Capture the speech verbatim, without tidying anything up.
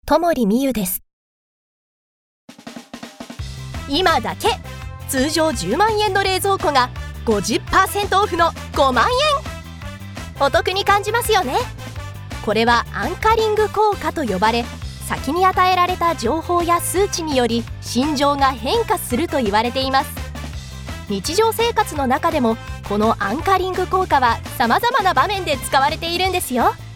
友利美優です。今だけ通常じゅうまんえんの冷蔵庫が ごじゅっパーセント オフのごまんえん。お得に感じますよね。これはアンカリング効果と呼ばれ、先に与えられた情報や数値により心情が変化すると言われています。日常生活の中でもこのアンカリング効果はさまざまな場面で使われているんですよ。